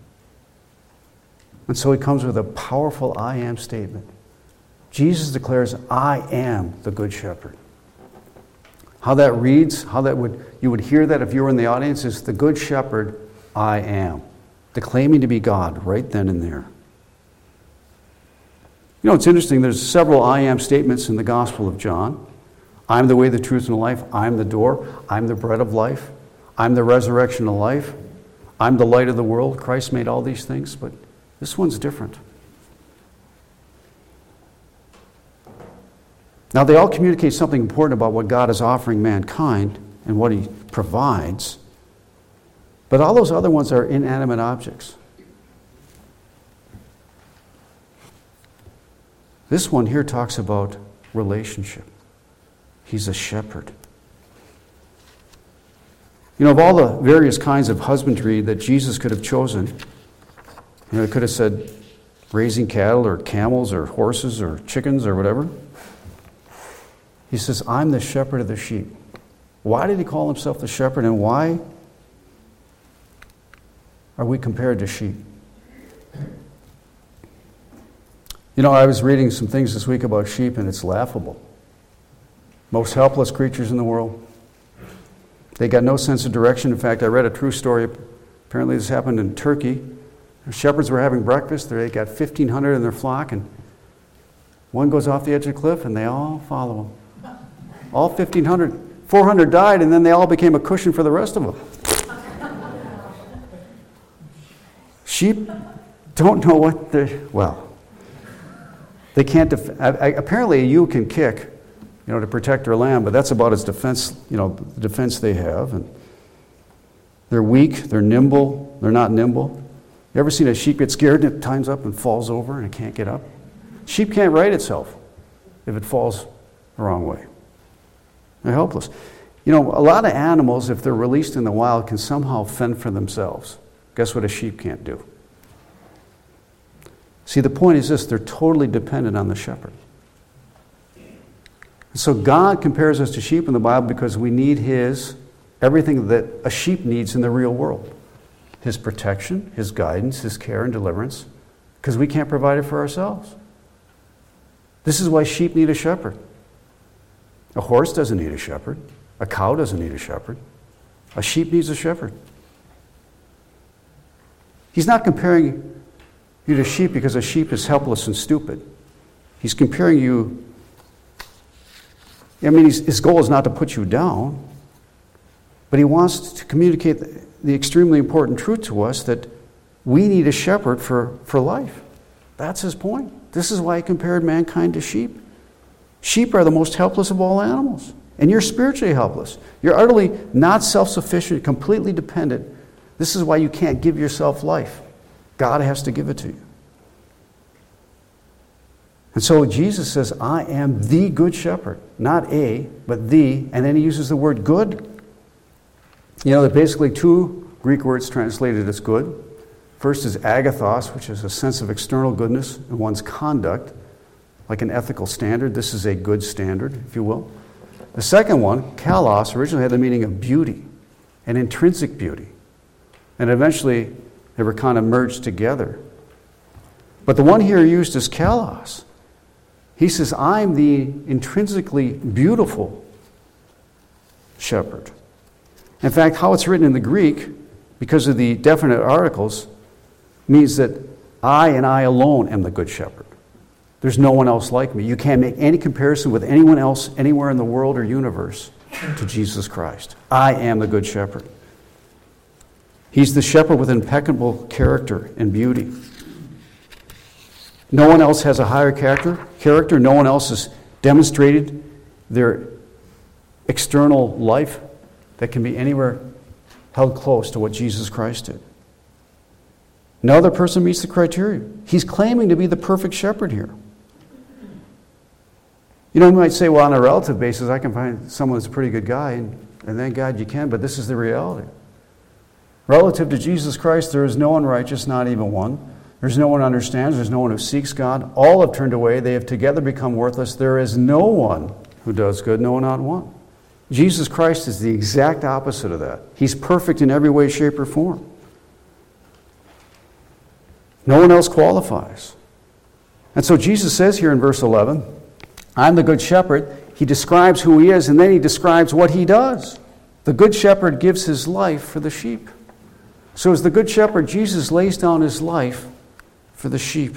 And so he comes with a powerful I am statement. Jesus declares, I am the good shepherd. How that reads, how that would you would hear that if you were in the audience, is the good shepherd, I am. Declaiming to be God right then and there. You know, it's interesting, there's several I am statements in the Gospel of John. I'm the way, the truth, and the life. I'm the door. I'm the bread of life. I'm the resurrection of life. I'm the light of the world. Christ made all these things, but this one's different. Now, they all communicate something important about what God is offering mankind and what he provides, but all those other ones are inanimate objects. This one here talks about relationship. He's a shepherd. You know, of all the various kinds of husbandry that Jesus could have chosen, you know, he could have said raising cattle or camels or horses or chickens or whatever. He says, I'm the shepherd of the sheep. Why did he call himself the shepherd, and why are we compared to sheep? You know, I was reading some things this week about sheep, and it's laughable. Most helpless creatures in the world. They got no sense of direction. In fact, I read a true story Apparently this happened in Turkey. The shepherds were having breakfast. They got fifteen hundred in their flock, and one goes off the edge of the cliff, and they all follow him. All fifteen hundred. four hundred died, and then they all became a cushion for the rest of them. Sheep don't know what they're... Well, they can't... Def- I, I, apparently a ewe can kick, you know, to protect their lamb, but that's about as defense, you know, the defense they have. And they're weak, they're nimble, they're not nimble. You ever seen a sheep get scared and it times up and falls over and it can't get up? Sheep can't right itself if it falls the wrong way. They're helpless. You know, a lot of animals, if they're released in the wild, can somehow fend for themselves. Guess what a sheep can't do? See, the point is this, they're totally dependent on the shepherd. So God compares us to sheep in the Bible because we need His, everything that a sheep needs in the real world. His protection, His guidance, His care and deliverance, because we can't provide it for ourselves. This is why sheep need a shepherd. A horse doesn't need a shepherd. A cow doesn't need a shepherd. A sheep needs a shepherd. He's not comparing you to sheep because a sheep is helpless and stupid. He's comparing you... I mean, his goal is not to put you down, but he wants to communicate the extremely important truth to us that we need a shepherd for, for life. That's his point. This is why he compared mankind to sheep. Sheep are the most helpless of all animals, and you're spiritually helpless. You're utterly not self-sufficient, completely dependent. This is why you can't give yourself life. God has to give it to you. And so Jesus says, I am the good shepherd. Not a, but the. And then he uses the word good. You know, there are basically two Greek words translated as good. First is agathos, which is a sense of external goodness in one's conduct, like an ethical standard. This is a good standard, if you will. The second one, kalos, originally had the meaning of beauty, an intrinsic beauty. And eventually, they were kind of merged together. But the one here used is kalos. He says, I'm the intrinsically beautiful shepherd. In fact, how it's written in the Greek, because of the definite articles, means that I and I alone am the good shepherd. There's no one else like me. You can't make any comparison with anyone else anywhere in the world or universe to Jesus Christ. I am the good shepherd. He's the shepherd with impeccable character and beauty. No one else has a higher character. Character. No one else has demonstrated their external life that can be anywhere held close to what Jesus Christ did. No other person meets the criteria. He's claiming to be the perfect shepherd here. You know, you might say, well, on a relative basis, I can find someone that's a pretty good guy, and, and thank God you can, but this is the reality. Relative to Jesus Christ, there is no one righteous, not even one. There's no one who understands. There's no one who seeks God. All have turned away. They have together become worthless. There is no one who does good, no, not one. Jesus Christ is the exact opposite of that. He's perfect in every way, shape, or form. No one else qualifies. And so Jesus says here in verse eleven, I'm the good shepherd. He describes who he is, and then he describes what he does. The good shepherd gives his life for the sheep. So as the good shepherd, Jesus lays down his life for the sheep.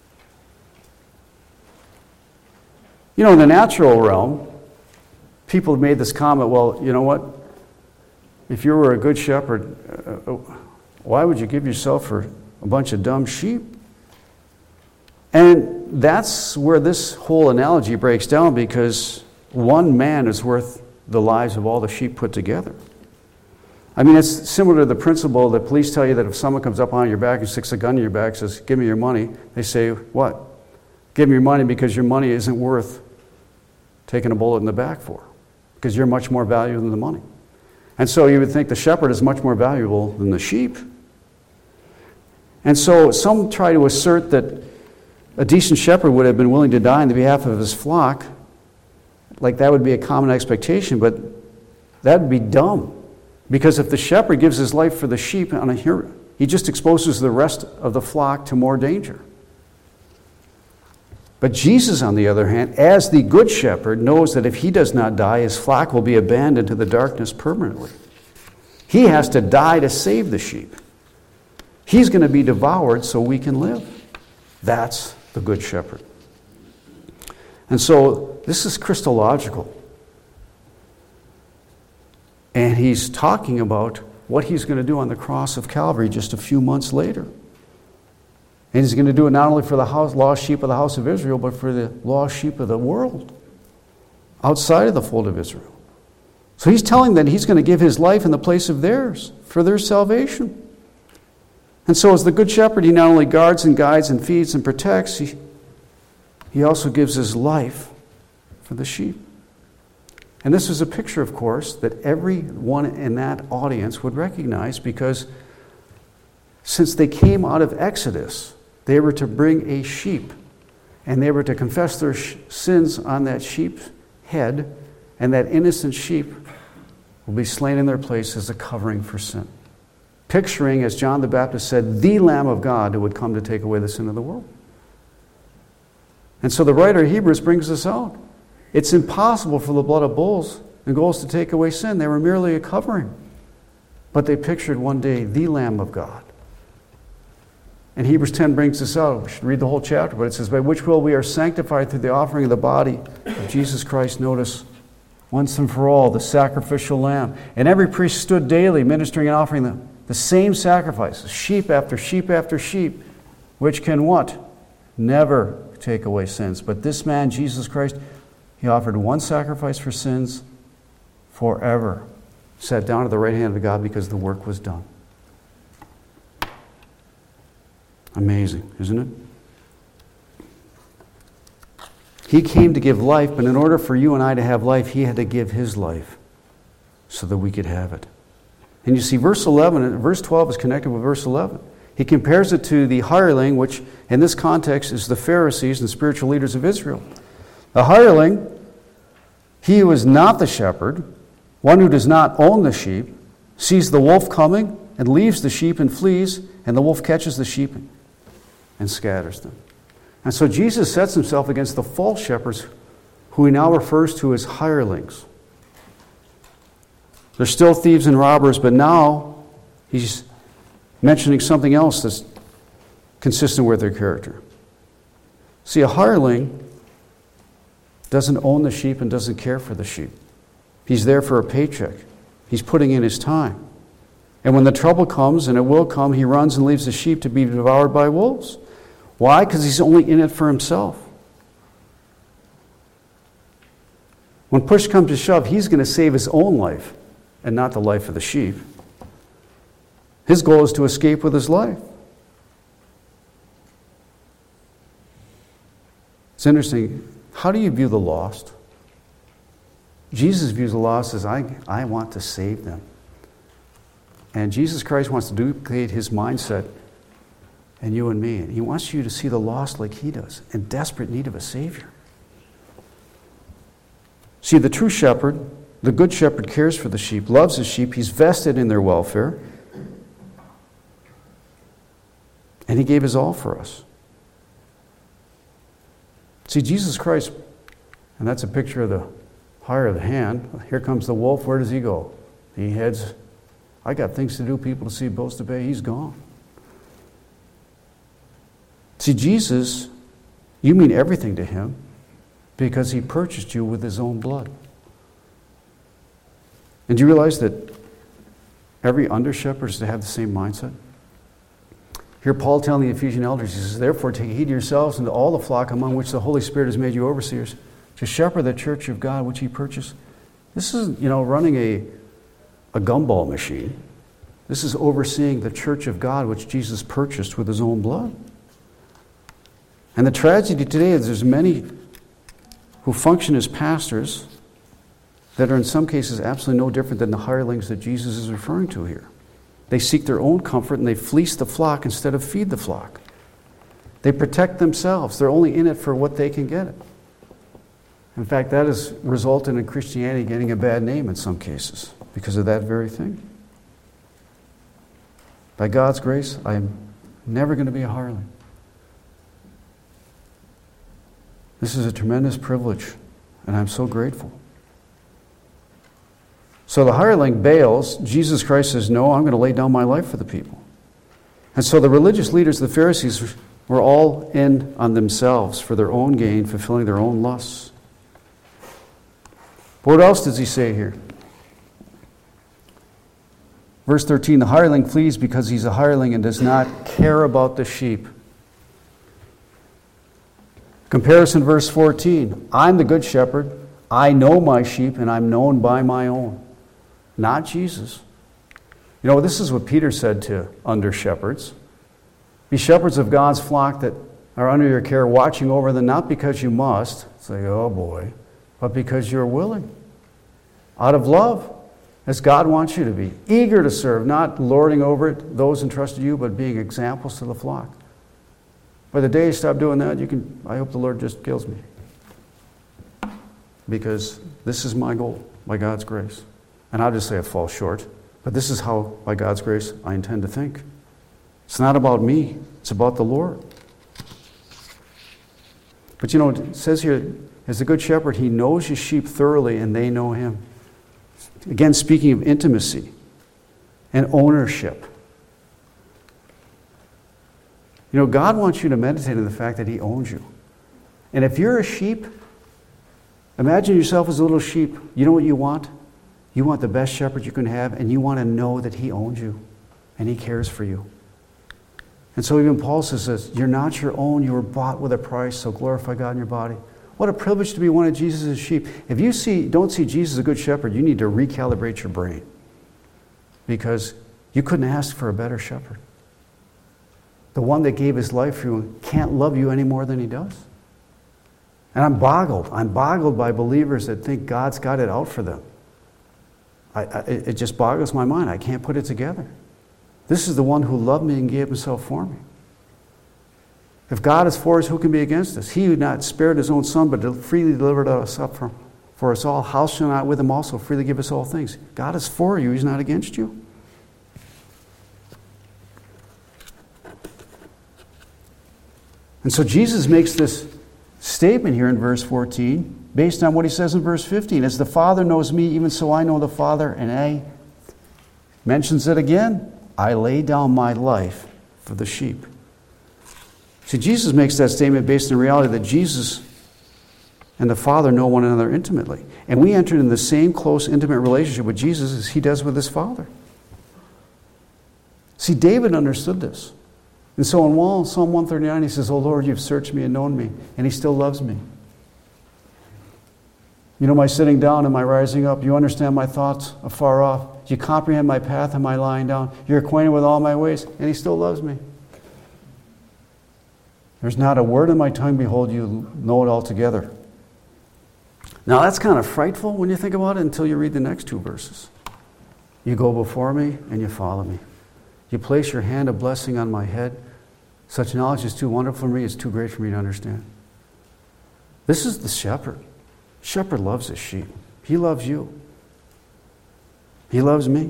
You know, in the natural realm, people have made this comment, well, you know what? If you were a good shepherd, uh, why would you give yourself for a bunch of dumb sheep? And that's where this whole analogy breaks down, because one man is worth the lives of all the sheep put together. I mean, it's similar to the principle that police tell you that if someone comes up on your back and sticks a gun in your back and says, give me your money, they say, what? Give me your money because your money isn't worth taking a bullet in the back for, because you're much more valuable than the money. And so you would think the shepherd is much more valuable than the sheep. And so some try to assert that a decent shepherd would have been willing to die on the behalf of his flock, like that would be a common expectation, but that would be dumb. Because if the shepherd gives his life for the sheep, on a hero, he just exposes the rest of the flock to more danger. But Jesus, on the other hand, as the good shepherd, knows that if he does not die, his flock will be abandoned to the darkness permanently. He has to die to save the sheep. He's going to be devoured so we can live. That's the Good Shepherd. And so this is Christological. And he's talking about what he's going to do on the cross of Calvary just a few months later. And he's going to do it not only for the house, lost sheep of the house of Israel, but for the lost sheep of the world, outside of the fold of Israel. So he's telling them he's going to give his life in the place of theirs, for their salvation. And so as the Good Shepherd, he not only guards and guides and feeds and protects, he, he also gives his life for the sheep. And this is a picture, of course, that everyone in that audience would recognize, because since they came out of Exodus, they were to bring a sheep, and they were to confess their sh- sins on that sheep's head, and that innocent sheep will be slain in their place as a covering for sin. Picturing, as John the Baptist said, the Lamb of God who would come to take away the sin of the world. And so the writer of Hebrews brings this out. It's impossible for the blood of bulls and goats to take away sin. They were merely a covering. But they pictured one day the Lamb of God. And Hebrews ten brings this out. We should read the whole chapter, but it says, by which will we are sanctified through the offering of the body of Jesus Christ. Notice, once and for all, the sacrificial lamb. And every priest stood daily ministering and offering the, the same sacrifices, sheep after sheep after sheep, which can what? Never take away sins. But this man, Jesus Christ, he offered one sacrifice for sins forever. Sat down at the right hand of God because the work was done. Amazing, isn't it? He came to give life, but in order for you and I to have life, he had to give his life so that we could have it. And you see, verse eleven, verse twelve is connected with verse eleven. He compares it to the hireling, which in this context is the Pharisees and spiritual leaders of Israel. The hireling, he who is not the shepherd, one who does not own the sheep, sees the wolf coming and leaves the sheep and flees, and the wolf catches the sheep and scatters them. And so Jesus sets himself against the false shepherds, who he now refers to as hirelings. They're still thieves and robbers, but now he's mentioning something else that's consistent with their character. See, a hireling doesn't own the sheep and doesn't care for the sheep. He's there for a paycheck. He's putting in his time. And when the trouble comes, and it will come, he runs and leaves the sheep to be devoured by wolves. Why? Because he's only in it for himself. When push comes to shove, he's going to save his own life and not the life of the sheep. His goal is to escape with his life. It's interesting. How do you view the lost? Jesus views the lost as, I, I want to save them. And Jesus Christ wants to duplicate his mindset in you and me. And he wants you to see the lost like he does, in desperate need of a Savior. See, the true shepherd, the good shepherd, cares for the sheep, loves his sheep. He's vested in their welfare. And he gave his all for us. See, Jesus Christ, and that's a picture of the hire of the hand. Here comes the wolf. Where does he go? He heads, I got things to do, people to see, bills to pay. He's gone. See, Jesus, you mean everything to him because he purchased you with his own blood. And do you realize that every under-shepherd is to have the same mindset? Here Paul telling the Ephesian elders, he says, therefore take heed to yourselves and to all the flock among which the Holy Spirit has made you overseers, to shepherd the church of God which he purchased. This is, you know, running a, a gumball machine. This is overseeing the church of God which Jesus purchased with his own blood. And the tragedy today is there's many who function as pastors that are in some cases absolutely no different than the hirelings that Jesus is referring to here. They seek their own comfort and they fleece the flock instead of feed the flock. They protect themselves. They're only in it for what they can get it. In fact, that has resulted in Christianity getting a bad name in some cases because of that very thing. By God's grace, I am never going to be a hireling. This is a tremendous privilege, and I'm so grateful. So the hireling bails. Jesus Christ says, no, I'm going to lay down my life for the people. And so the religious leaders, the Pharisees, were all in on themselves for their own gain, fulfilling their own lusts. But what else does he say here? Verse thirteen, the hireling flees because he's a hireling and does not care about the sheep. Comparison, verse fourteen, I'm the good shepherd. I know my sheep and I'm known by my own. Not Jesus. You know, this is what Peter said to under shepherds. Be shepherds of God's flock that are under your care, watching over them, not because you must, say, oh boy, but because you're willing. Out of love, as God wants you to be. Eager to serve, not lording over it, those entrusted to you, but being examples to the flock. By the day you stop doing that, you can. I hope the Lord just kills me. Because this is my goal, by God's grace. And I'll just say I fall short. But this is how, by God's grace, I intend to think. It's not about me. It's about the Lord. But you know, it says here, as a good shepherd, he knows his sheep thoroughly and they know him. Again, speaking of intimacy and ownership. You know, God wants you to meditate on the fact that he owns you. And if you're a sheep, imagine yourself as a little sheep. You know what you want? You want the best shepherd you can have, and you want to know that he owns you and he cares for you. And so even Paul says this, you're not your own, you were bought with a price, so glorify God in your body. What a privilege to be one of Jesus' sheep. If you see, don't see Jesus as a good shepherd, you need to recalibrate your brain. Because you couldn't ask for a better shepherd. The one that gave his life for you can't love you any more than he does. And I'm boggled. I'm boggled by believers that think God's got it out for them. I, I, it just boggles my mind. I can't put it together. This is the one who loved me and gave himself for me. If God is for us, who can be against us? He who not spared his own son, but freely delivered us up for, for us all, how shall not with him also freely give us all things? God is for you. He's not against you. And so Jesus makes this statement here in verse fourteen based on what he says in verse fifteen. As the Father knows me, even so I know the Father, and I mentions it again. I lay down my life for the sheep. See, Jesus makes that statement based on the reality that Jesus and the Father know one another intimately. And we entered in the same close, intimate relationship with Jesus as he does with his Father. See, David understood this. And so in Psalm one thirty-nine, he says, "O Lord, you've searched me and known me," and he still loves me. You know my sitting down and my rising up. You understand my thoughts afar off. You comprehend my path and my lying down. You're acquainted with all my ways, and he still loves me. There's not a word in my tongue, behold, you know it altogether. Now that's kind of frightful when you think about it until you read the next two verses. You go before me and you follow me. You place your hand of blessing on my head. Such knowledge is too wonderful for me, it's too great for me to understand. This is the shepherd. Shepherd loves his sheep. He loves you. He loves me.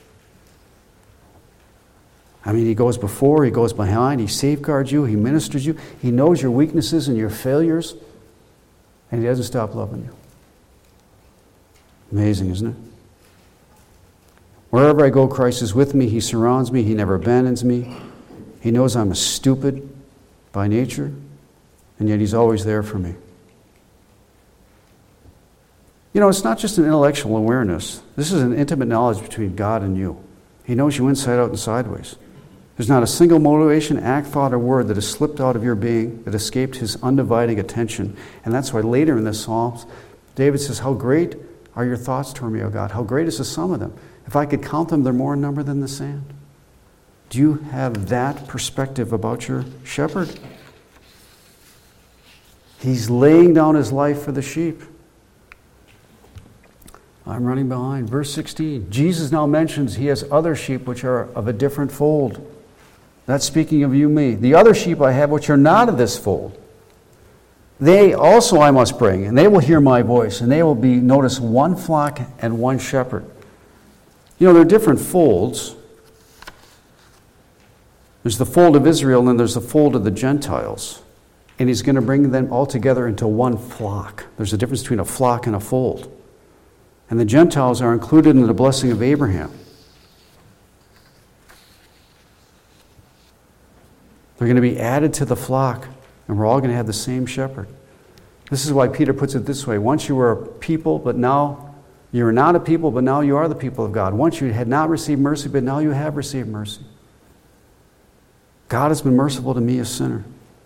I mean, he goes before, he goes behind, he safeguards you, he ministers you, he knows your weaknesses and your failures, and he doesn't stop loving you. Amazing, isn't it? Wherever I go, Christ is with me. He surrounds me. He never abandons me. He knows I'm a stupid by nature, and yet he's always there for me. You know, it's not just an intellectual awareness. This is an intimate knowledge between God and you. He knows you inside out and sideways. There's not a single motivation, act, thought, or word that has slipped out of your being that escaped his undividing attention. And that's why later in the Psalms, David says, how great are your thoughts toward me, O God? How great is the sum of them? If I could count them, they're more in number than the sand. Do you have that perspective about your shepherd? He's laying down his life for the sheep. I'm running behind. Verse sixteen. Jesus now mentions he has other sheep which are of a different fold. That's speaking of you and me. The other sheep I have which are not of this fold. They also I must bring, and they will hear my voice, and they will be, notice, one flock and one shepherd. You know, there are different folds. There's the fold of Israel, and then there's the fold of the Gentiles. And he's going to bring them all together into one flock. There's a difference between a flock and a fold. And the Gentiles are included in the blessing of Abraham. They're going to be added to the flock, and we're all going to have the same shepherd. This is why Peter puts it this way. Once you were a people, but now you are not a people, but now you are the people of God. Once you had not received mercy, but now you have received mercy. God has been merciful to me, a sinner.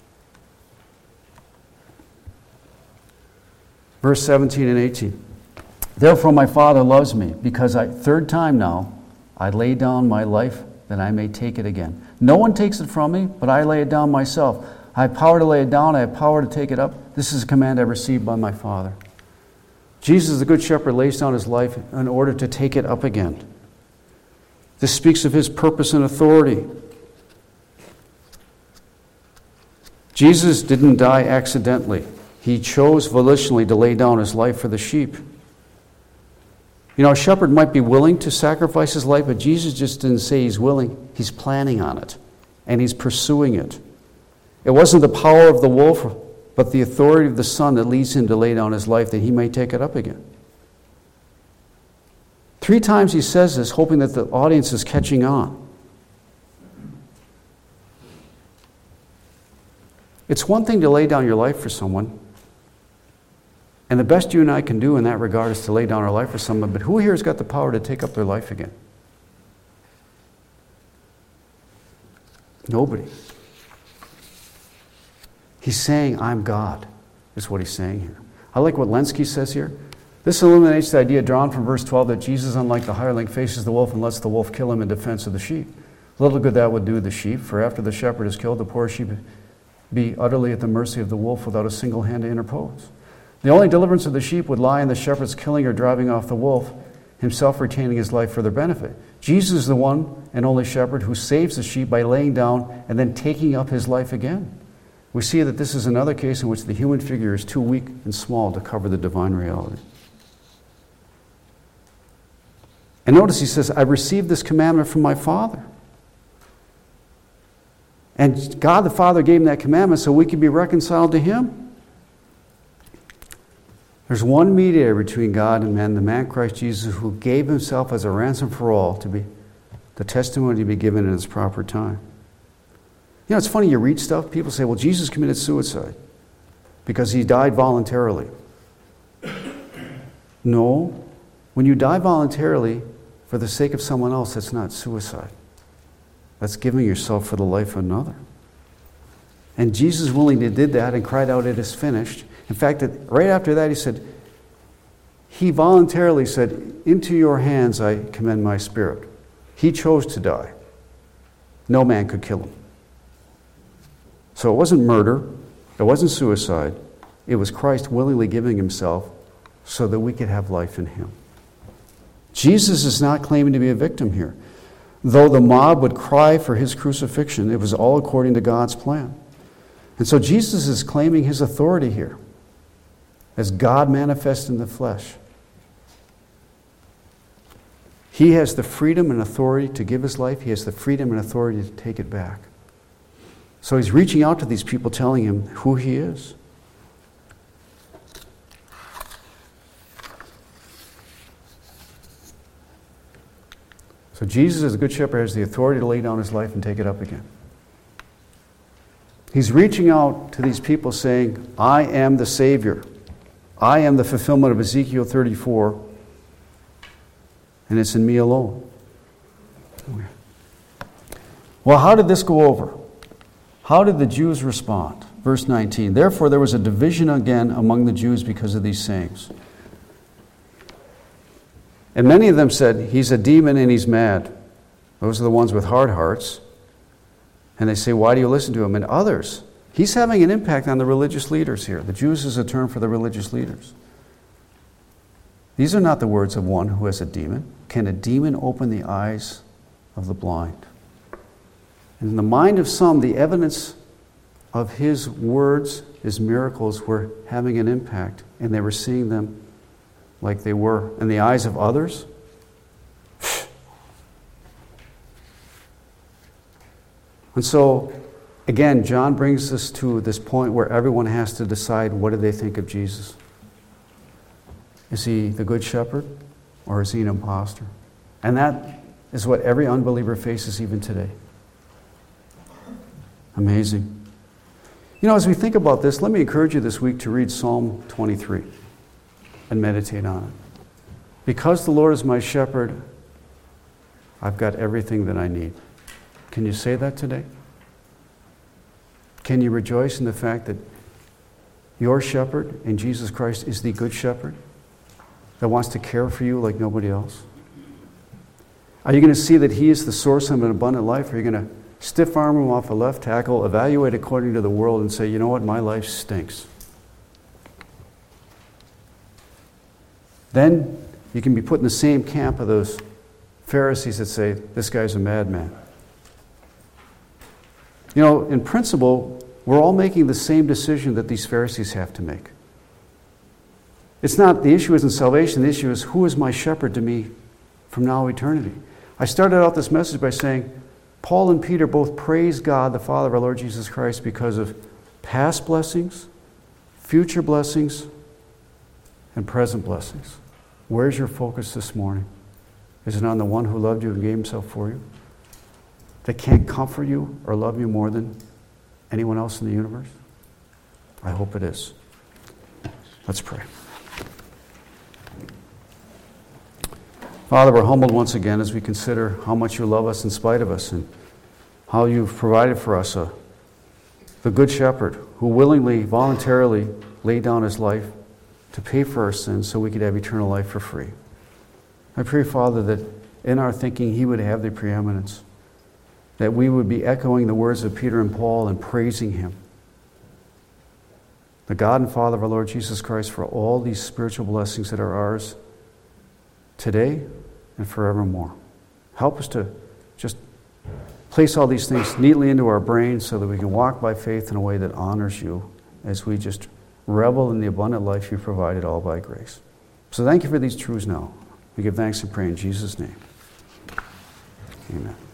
Verse seventeen and eighteen. Therefore my Father loves me, because I, third time now, I lay down my life that I may take it again. No one takes it from me, but I lay it down myself. I have power to lay it down, I have power to take it up. This is a command I received by my Father. Jesus, the Good Shepherd, lays down his life in order to take it up again. This speaks of his purpose and authority. Jesus didn't die accidentally. He chose volitionally to lay down his life for the sheep. You know, a shepherd might be willing to sacrifice his life, but Jesus just didn't say he's willing. He's planning on it, and he's pursuing it. It wasn't the power of the wolf, but the authority of the Son that leads him to lay down his life that he may take it up again. Three times he says this, hoping that the audience is catching on. It's one thing to lay down your life for someone, and the best you and I can do in that regard is to lay down our life for someone, but who here has got the power to take up their life again? Nobody. He's saying, I'm God, is what he's saying here. I like what Lenski says here. This illuminates the idea drawn from verse twelve that Jesus, unlike the hireling, faces the wolf and lets the wolf kill him in defense of the sheep. Little good that would do the sheep, for after the shepherd is killed, the poor sheep be utterly at the mercy of the wolf without a single hand to interpose. The only deliverance of the sheep would lie in the shepherd's killing or driving off the wolf, himself retaining his life for their benefit. Jesus is the one and only shepherd who saves the sheep by laying down and then taking up his life again. We see that this is another case in which the human figure is too weak and small to cover the divine reality. And notice he says, I received this commandment from my Father. And God the Father gave him that commandment so we could be reconciled to him. There's one mediator between God and man, the man Christ Jesus, who gave himself as a ransom for all to be the testimony to be given in its proper time. You know, it's funny, you read stuff, people say, well, Jesus committed suicide because he died voluntarily. No. When you die voluntarily for the sake of someone else, that's not suicide. That's giving yourself for the life of another. And Jesus willingly did that and cried out, it is finished. In fact, right after that, he said, he voluntarily said, into your hands I commend my spirit. He chose to die. No man could kill him. So it wasn't murder. It wasn't suicide. It was Christ willingly giving himself so that we could have life in him. Jesus is not claiming to be a victim here. Though the mob would cry for his crucifixion, it was all according to God's plan. And so Jesus is claiming his authority here as God manifest in the flesh. He has the freedom and authority to give his life. He has the freedom and authority to take it back. So he's reaching out to these people, telling him who he is. So Jesus, as a good shepherd, has the authority to lay down his life and take it up again. He's reaching out to these people saying, I am the Savior. I am the fulfillment of Ezekiel thirty-four, and it's in me alone. Well, how did this go over? How did the Jews respond? Verse nineteen, therefore there was a division again among the Jews because of these sayings. And many of them said, he's a demon and he's mad. Those are the ones with hard hearts. And they say, why do you listen to him? And others, he's having an impact on the religious leaders here. The Jews is a term for the religious leaders. These are not the words of one who has a demon. Can a demon open the eyes of the blind? And in the mind of some, the evidence of his words, his miracles, were having an impact, and they were seeing them like they were. In the eyes of others, and so, again, John brings us to this point where everyone has to decide, what do they think of Jesus? Is he the good shepherd, or is he an imposter? And that is what every unbeliever faces even today. Amazing. You know, as we think about this, let me encourage you this week to read Psalm twenty-three and meditate on it. Because the Lord is my shepherd, I've got everything that I need. Can you say that today? Can you rejoice in the fact that your shepherd in Jesus Christ is the good shepherd that wants to care for you like nobody else? Are you going to see that he is the source of an abundant life? Or are you going to stiff arm him off a left tackle, evaluate according to the world, and say, you know what, my life stinks? Then you can be put in the same camp of those Pharisees that say, this guy's a madman. You know, in principle, we're all making the same decision that these Pharisees have to make. It's not, the issue isn't salvation, the issue is, who is my shepherd to me from now to eternity? I started out this message by saying, Paul and Peter both praise God, the Father of our Lord Jesus Christ, because of past blessings, future blessings, and present blessings. Where's your focus this morning? Is it on the one who loved you and gave himself for you? That can't comfort you or love you more than anyone else in the universe? I hope it is. Let's pray. Father, we're humbled once again as we consider how much you love us in spite of us and how you've provided for us a, the Good Shepherd who willingly, voluntarily laid down his life to pay for our sins so we could have eternal life for free. I pray, Father, that in our thinking he would have the preeminence, that we would be echoing the words of Peter and Paul and praising him, the God and Father of our Lord Jesus Christ, for all these spiritual blessings that are ours today and forevermore. Help us to just place all these things neatly into our brains so that we can walk by faith in a way that honors you as we just revel in the abundant life you provided all by grace. So thank you for these truths now. We give thanks and pray in Jesus' name. Amen.